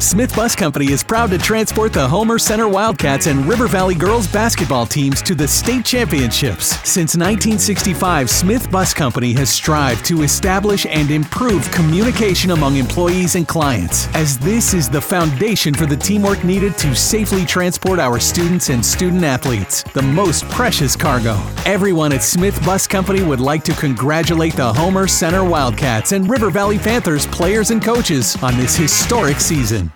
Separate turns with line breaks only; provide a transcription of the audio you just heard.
Smith Bus Company is proud to transport the Homer Center Wildcats and River Valley girls basketball teams to the state championships. Since 1965, Smith Bus Company has strived to establish and improve communication among employees and clients, as this is the foundation for the teamwork needed to safely transport our students and student athletes, the most precious cargo. Everyone at Smith Bus Company would like to congratulate the Homer Center Wildcats and River Valley Panthers players and coaches on this historic season.